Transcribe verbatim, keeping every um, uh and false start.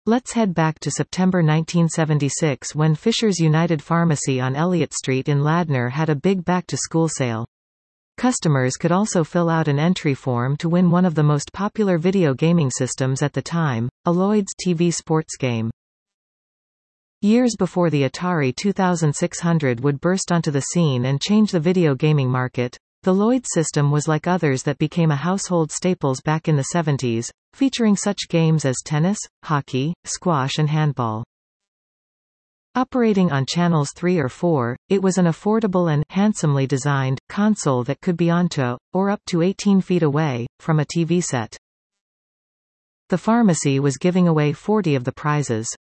Let's head back to September nineteen seventy-six when Fisher's United Pharmacy on Elliott Street in Ladner had a big back-to-school sale. Customers could also fill out an entry form to win one of the most popular video gaming systems at the time, a Lloyd's T V sports game. Years before the Atari twenty-six hundred would burst onto the scene and change the video gaming market, the Lloyd system was like others that became a household staples back in the seventies, featuring such games as tennis, hockey, squash and handball. Operating on channels three or four, it was an affordable and handsomely designed console that could be onto, or up to eighteen feet away, from a T V set. The pharmacy was giving away forty of the prizes.